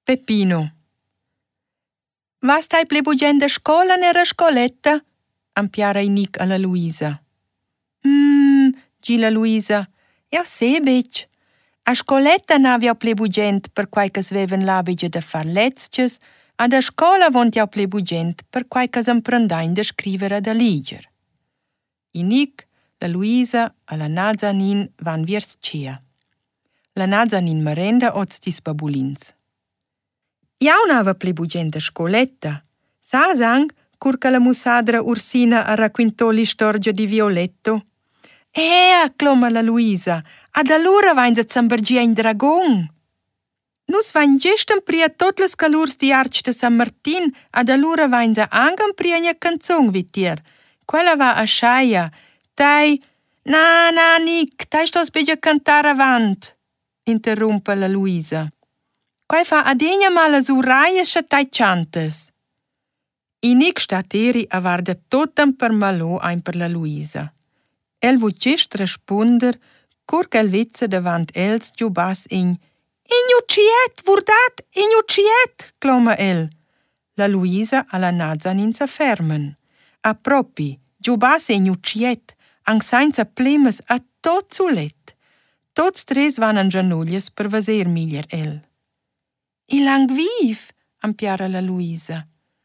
Peppino. «Va stai plebugent da scola nera scoletta?» ampiara Inic alla Luisa. Gi la Luisa. «Ja se, bec. A scoletta n'avia plebugent per quai che sveven l'abige da far lezzches, ad a scola vont ja plebugent per quai che s'emprendain da scrivere da liger.» Inic, la Luisa e la Nazanin van viers Cia. La Nazanin merenda oz dis babulins. «Jau n'ava plebugent da scoletta. Sas ang, cur che la mussadra Ursina a racquintò l'istorgia di Violetto?» Cloma la Luisa, ad allura vain a zambergia in dragon. Nus vain gest empria tot las calurs di arch de San Martin, ad allura vain a anche empria nia canzong vitier. Quella va a schaia. Tai, na, Nick, tai stos begia cantar avant, interrumpe la Luisa. Quai fa adegna mala suraia scha tai chantes. Inic stateri avarda totem per malò ein per la Luisa. El vucest responder, cur qu'el vezza davant els giu bas in uciet, vurdat, uciet, cloma el. La Luisa a la Nazanin s'affermen. A propi, giu bas in uciet, ang sainza plemes a tot zulet. Tots tres van an genolles per vaser miglier el. «Il lang viv?» ampiara la Luisa.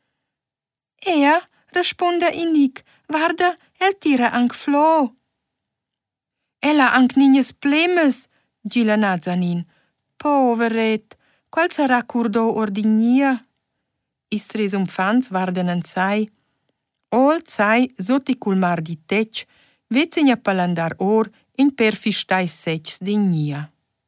Responde Inic, «Varda, el tira ang flo.» «Ella ang ninies plemes», gi la Nazanin. «Poveret, qual sarà curdo ordignia?» Is tres umfants varden an sai. Old sai, soti cul mar di tec, vezegna palandar or in perfistai sets dignia.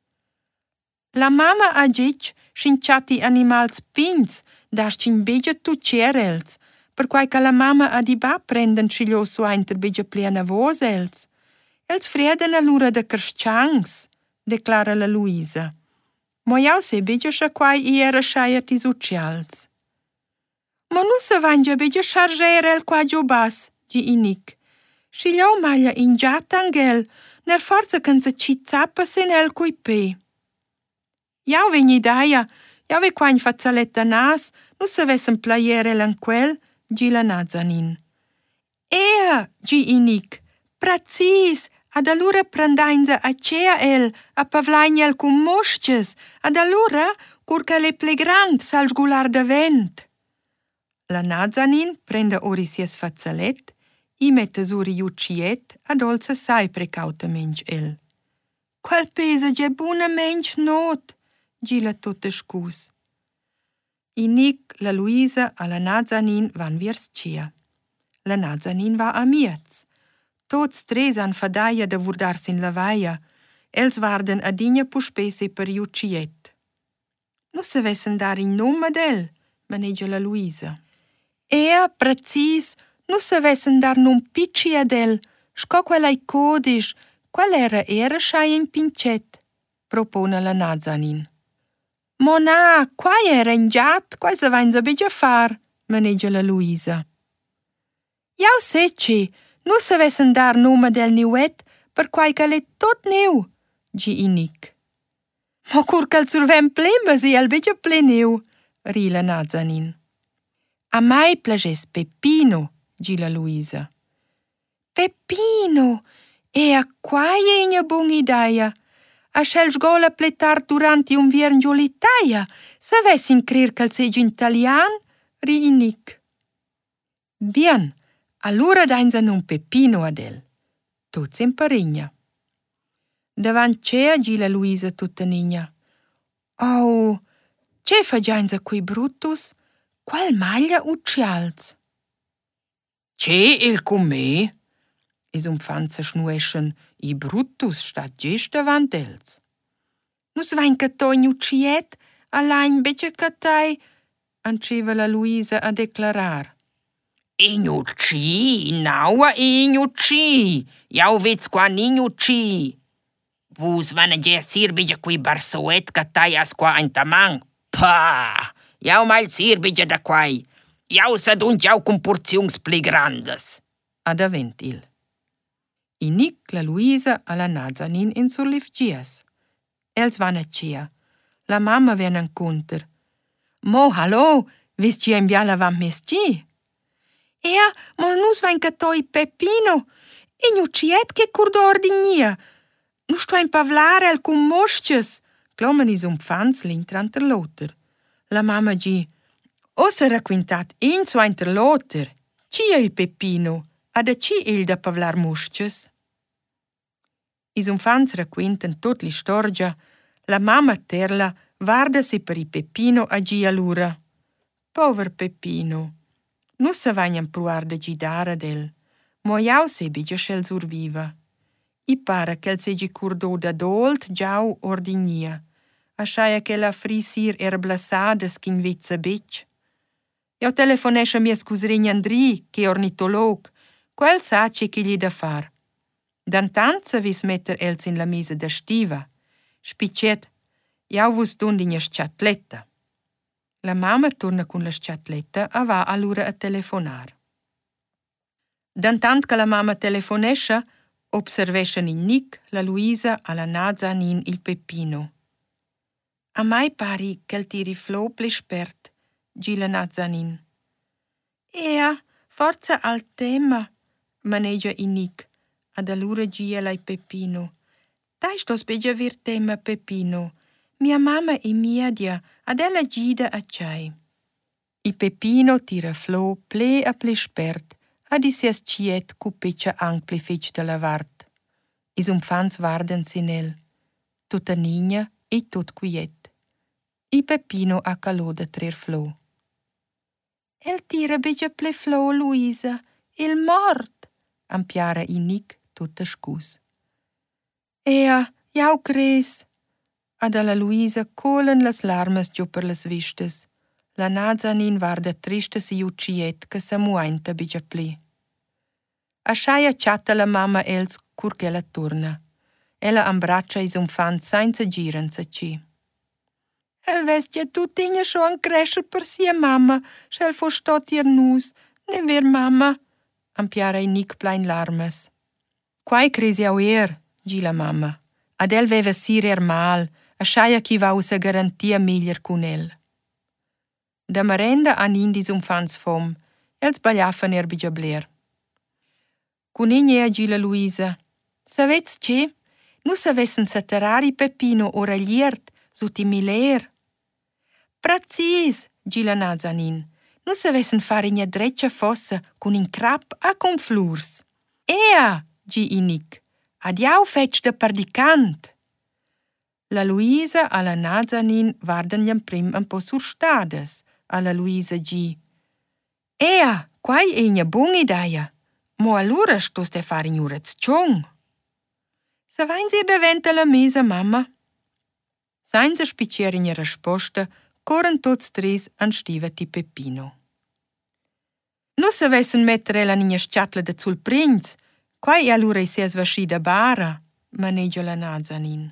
La mama a gec scinciati animals pins, dascin begia tu cerels, per quai ca la mama a di ba prenden sciglio sua inter begia plena vosels. Els freden allura da carsciangs, declara la Luisa. Mo jau se begia scha quai i era schaia tis ucials. «Ma nu se vangia begia charger el qua giù bas», gi Inic. «Scigliau maglia in giat angel, ner forza can se ci zappa sen el cui pe.» «Jau vegni daia, jau ve quain fazzaletta nas, nu se vessen plaiere l'anquel», gi la Nazanin. Gi Inic, «Pracis, ad allura prendainza a cea el, a pavlain el cum mosches, ad allura, cur che le plegrand sal sgular da vent.» La Nazanin prende ori sies fazzalet, i mette suri uciet, ad olza sai precautamenc el. «Qual pesa ge buna menc not», gi la tutte scus. Inic, la Luisa e la Nazanin van viers Cia. La Nazanin va a miez. Tots tres han fadaia da vurdars in la vaia. Els varden adina puspese per uciet. «Nu se vessen dar in nome del», manegia la Luisa. «Precis, nu se vessen dar num picci adel, sco quell'ai codisch, qual era schai in pincet», propone la Nazanin. «Mona, quai era in giat, quai se vain a begia far», manegia la Luisa. «Jau sece, nu se vessen dar nome del niuet, per quai che l'è tot neu», gi Inic. «Mo cur che il survem plemes e el begia pleneu», ri la Nazanin. «A mai plages Peppino», gi la Luisa. «Peppino, a quai è una buona idea. A scel sgola pletar durante un viern giolitaia, se vessin crer che il seggi italian», ri Inic. «Bien, allura dainza un Peppino ad el. Tuts in parigna.» Davant cea gi la Luisa tutta nigna. «Oh, ce fagianza quei brutus? Qual maglia uccials?» «Ce il cum me?» Is umfants schnueschen, i brutus stat gest davant els. «Nus vain che to in ucciet, allein begia che tai», anceva la Luisa a declarar. «Ignucci, naua ignucci, jau vez qua ignucci. Vus van a sir begia qui barsoet che tai as qua in tamang. Pah, jau mal sir begia da quai. Jau s'adun jau cum porziungs pli grandes», ad avent il. Inic, la Luisa e la Nazanin in sur livgies. Els van a cea. La mamma ven encunter. Mo, hallo, vis ci in biala vam mesgi? Ma nus vain catoi Peppino, e nu ciet che curdo ordignia. Nu stuain pavlare al cum mosches, clomen is fans l'intranter loter. La mamma gi, o s'era quintat in su interloter, ci è il Peppino, ad a ci il da pavlar mosches? Is fans raquintan tot l'istorgia, la mamma terla varda si per i Peppino a gi allura. Pover Peppino, nu se vain pruar da gidara del, mo jau se bigia schel surviva. I pare che el segi curdo da dolt giau ordignia, asciaia che la frisir blassada schin vizza bitch. Jau telefonescia mia scusregna Andri, che ornitolog, quel sa che gli da far. D'antanza vis metter els in la mise da stiva. Spicet, jau vus dundigna sciatletta. La mamma torna con la sciatletta e va allura a telefonar. D'antant che la mamma telefonescia, observeschen in Nick, la Luisa e la Nazanin il Peppino. A mai pari che il tiri flo plespert, gi la Nazanin. Forza al tema, maneggia in Nick, ad allura gia la Peppino. Dai sto speggia vir tema Peppino, mia mamma e mia dia, ad ella gida a ciai. I Peppino tira flo ple a plespert, ad i sias ciet cu peccia ang ple fec de la vart. Is fans varden sinel, tutta nigna e tot quiet. I Peppino a calò da trer flo. El tira begia ple flo, Luisa, il mort, ampiara i Nick tutta scus. Jau cres. Ad alla Luisa colen las larmes giù per las vistes. La Nazanin varda triste si uciet che sa muainta begia ple. Asciaia chatta la mamma els cur che la torna. Ella abbraccia is fans senza girenza ci. El vestia tutinha scho an crescer per sia mamma, schel fo stot ihr nus, ne ver mamma, ampiara i Nick plein larmes. Quai cresi au gi la mamma. Ad el veva sir mal, asciaia chi va usa garantia miglior cun el. Da merenda an indis fans fom, els bagliaffan bigia bler. Cun ea gi la Luisa. Savets ce? Nu savessen saterari Peppino ora liert, sut i miler. Precis, gi la Nazanin. Nu savessen fare in dreccia fossa cun in crap a con flurs. Gi i Nick. Adiau fetch da perdicant. La Luisa a la Nazanin varden jam prim un po surstades. A la Luisa gi. Quai è una buona idea. Mo allora sto ste fare in urez ciong. Se vain sir daventa la mesa, mamma? Senza spicciare in risposta, coren tots tres an stiva ti Peppino. Nu se vessen mettere la nina sciatla da sul prinz, quai allora i sias vascida bara, maneggia la Nazanin.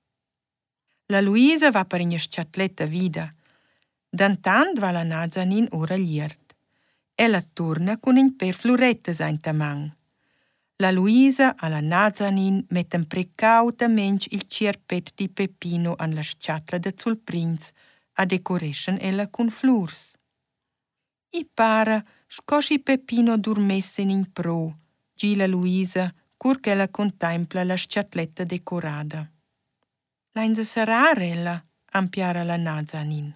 La Luisa va per in sciatletta vida. D'antant va la Nazanin ora liert. Ella torna con in per florettes in tamang. La Luisa e la Nazanin metten precautamente il cirpet di Peppino an la sciatla da sul prinz a decoration ella con flurs. I para scosci Peppino dormessen in pro, gi la Luisa, cur che ella contempla la sciatletta decorada. L'ainza sarà ella, ampiara la Nazanin.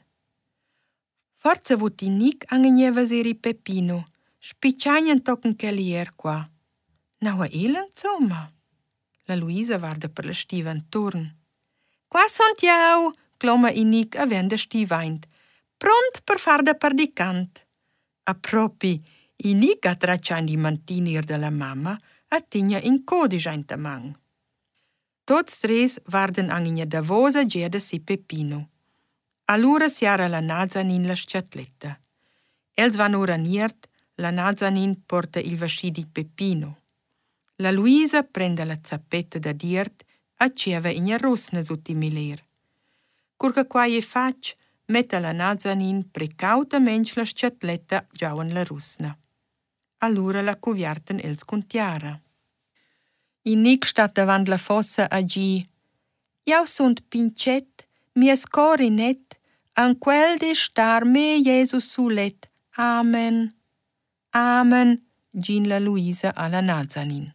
Forza vot i Nick angenieva seri Peppino, spicciagnan tocken calier qua. Naua insomma. La Luisa varda per la stiva intorn. Qua sont jau, cloma i Nick avenda stivaint, pront per far da perdicant. A propi, i Nick a traccian di mantinir de la mamma a tigna in codice in tamang. Tots tres varden angenia davosa geda si Peppino. Allura siara la Nazanin la sciatletta. Els van ora niert, la Nazanin porta il vasci di Peppino. La Luisa prende la zappetta da diert e cieva in rosna sotto i miler. Curca quai fac, mette la Nazanin precautamente la sciatletta già in la rosna. Allura la cuviarten els contiara. I Nick stat davant la fossa a gi. Jau sunt pincet, mia scori net, An quel de star me Jesus sulet. Amen. Amen, gin la Luisa alla Nazanin.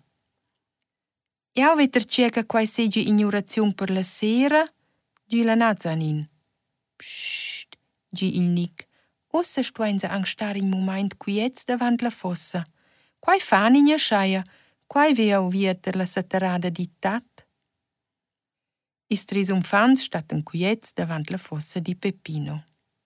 Jau vetter cerca quai segge ignorazione per la sera, gi la Nazanin. Psst, gi il Nick. Ossa stuenza ang star in moment quiets davant la fossa. Quai fan in schaia, quai vea vieter la satarada di tat. Is tres umfans statten quiets davant la fossa di Peppino.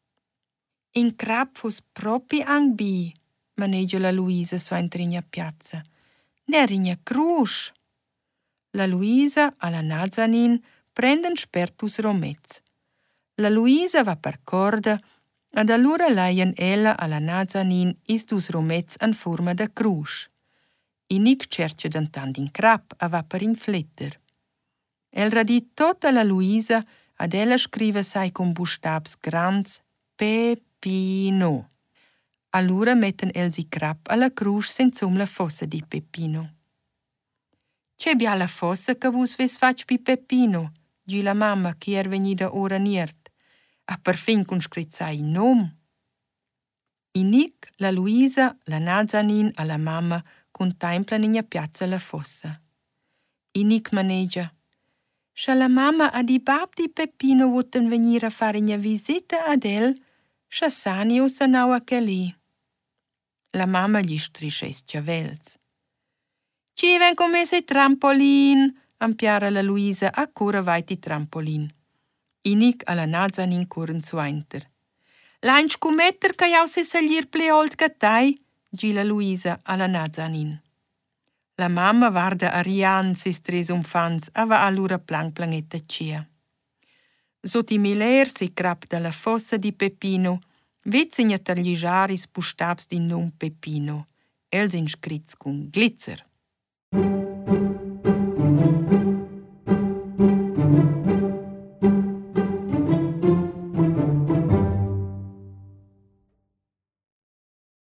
In crap fos propi ang bi, maneggia la Luisa so entrinja piazza. Nerinja crus. La Luisa alla Nazanin prenden spertus romez. La Luisa va per corda, ad allura leien ella alla Nazanin istus romez an forma da crus. I Nick cerce d'antant in crap a va per in fletter. El radit tota la Luisa ad ella scrive sai con bustabs grands Peppino. Allura metten els i crap alla crus senz'um la fossa di Peppino. C'è bia la fossa che vus ves fac pi Peppino, gi la mamma chi venida ora niert. A per fin con scrizzai nom. I Nick, la Luisa, la Nazanin a la mamma contemplan in piazza la fossa. I Nick maneggia. Scha la mamma ad i bab di Peppino votten venire a fare una visita ad el, scha sani o sanau a che lì. La mamma gli strisce is ciavels. Ci ven come sei trampolin, ampiara la Luisa a cura vaiti trampolin. I Nick alla Nazanin curen suenter. L'anch scummetter ca jau se salir ple old ca tai, gi la Luisa alla Nazanin. La mamma varda a rian sis tres umfans ava allura planetta cia. Soti miler si crap dalla fossa di Peppino, vezegna tagligiaris bustabs di nom Peppino. Els inscrits con glitzer.